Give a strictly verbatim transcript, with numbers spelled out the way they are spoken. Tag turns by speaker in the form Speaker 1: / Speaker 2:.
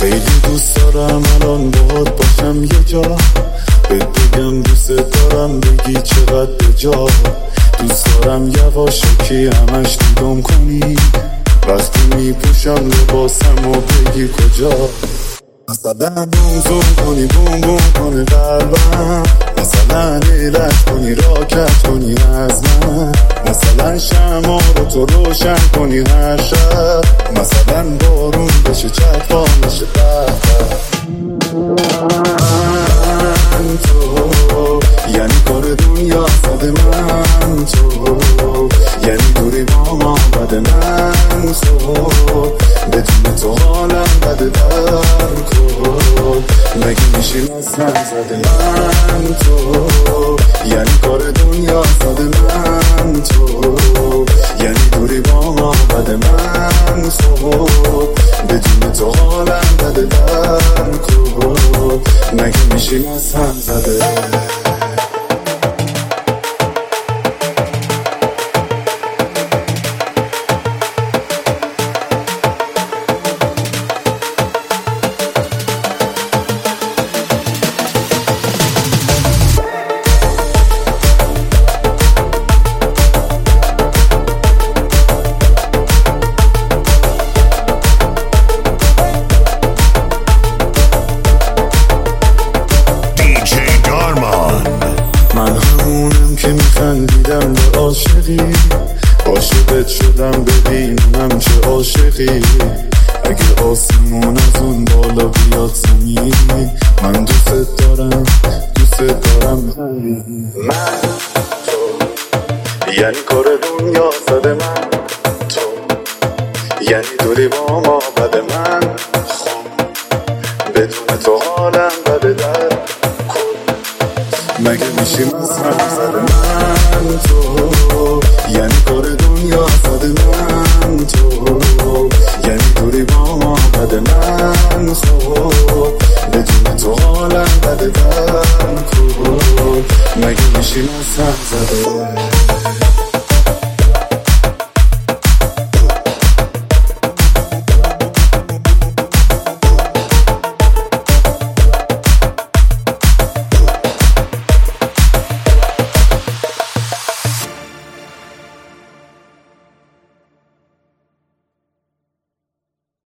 Speaker 1: خیلی دوست دارم الان باهات باشم یه جا، بهت بگم دوست دارم بگی چقدر به جا. دوست دارم یواشکی همش دیدم کنی، وقتی میپوشم لباسم و بگی کجا. مثلا بوم زوم کنی بوم بوم کنی قلبم، مثلا لیلت کنی راکت کنی از من، مثلا شمع رو تو روشن کنی هر شب، مثلا بارون بشه چتران بشه بهتر. من تو یعنی کار دنیا صد من تو، یعنی دوری با ما بد من تو، بدون تو حالم بده در کن. مگه میشیم از هم زده من تو، یعنی کار دنیا صد من تو، یعنی دوری با ما بد من تو، بدون تو حالم بده در کن. مگه میشیم از هم زده. خندیدم به عاشقی، عاشقت شدم ببینم چه عاشقی. اگه آسمون از اون بالا بیاد زمین، من دوست دارم دوست دارم. من تو یعنی کار دنیا صد من تو، یعنی دوری با ما بد من خب، بدون تو حالم بده در کن. مگه میشیم از هم زده من تو،